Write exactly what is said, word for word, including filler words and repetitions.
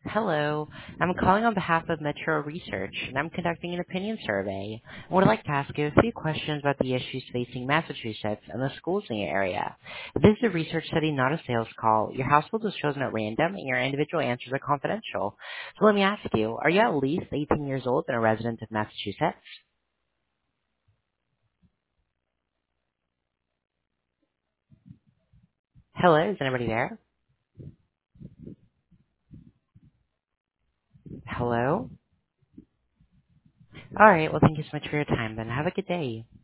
Hello. I'm calling on behalf of Metro Research, and I'm conducting an opinion survey. I would like to ask you a few questions about the issues facing Massachusetts and the schools in your area. This is a research study, not a sales call. Your household is chosen at random, and your individual answers are confidential. So let me ask you, are you at least eighteen years old and a resident of Massachusetts? Hello, is anybody there? Hello? All right, well, thank you so much for your time, then. Have a good day.